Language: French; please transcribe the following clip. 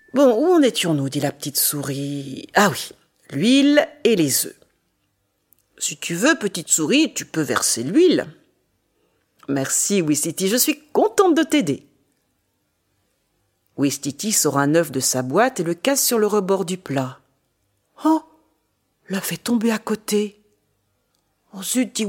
Bon, où en étions-nous, dit la petite souris. Ah oui, l'huile et les œufs. Si tu veux, petite souris, tu peux verser l'huile. Merci, Ouistiti, je suis contente de t'aider. Ouistiti sort un œuf de sa boîte et le casse sur le rebord du plat. Oh, l'œuf est tombé à côté. Oh zut, dit